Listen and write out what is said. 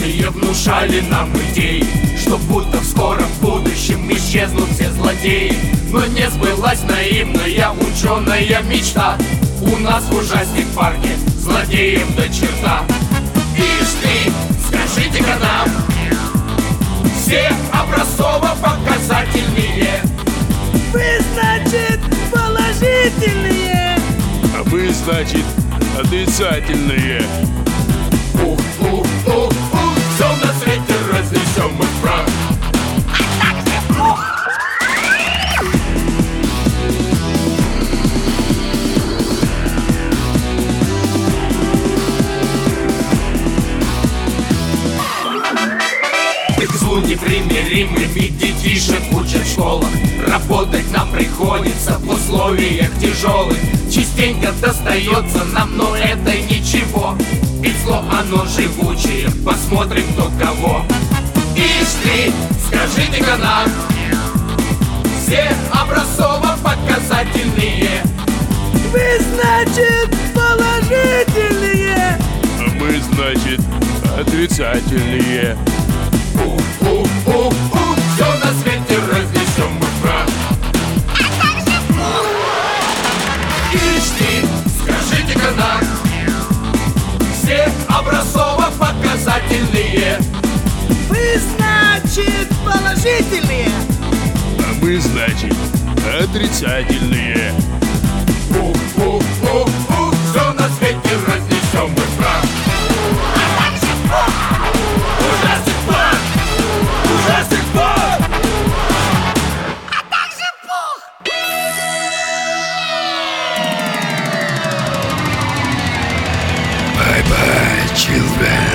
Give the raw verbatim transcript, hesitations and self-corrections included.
Ученые внушали нам идеи, что будто в скором будущем исчезнут все злодеи. Но не сбылась наивная ученая мечта. У нас в ужастик парке злодеев до черта. Ишь ты, скажите-ка нам, все образцово-показательные. Вы, значит, положительные, а мы, значит, отрицательные. Ух, ух, ух, ух, все на свете разнесем мы в прах. К злу непримиримыми детишек учат в школах. Работать нам приходится в условиях тяжелых. Частенько достается нам, но это ничего. Ведь зло оно живучее, посмотрим кто кого. Ишь ты, скажите-ка нам, все образцово-показательные. вы, значит, положительные, А мы, значит, отрицательные. Ух, ух, ух, ух, все на свете разнесем мы в прах. Ишь ты, скажите-ка нам, все образцово-показательные. вы, значит, положительные, А мы, значит, отрицательные. Ух, ух, ух, ух, все на свете разнесем мы в прах. Ужастик парк! Ужастик парк! а также пух. Bye bye, children.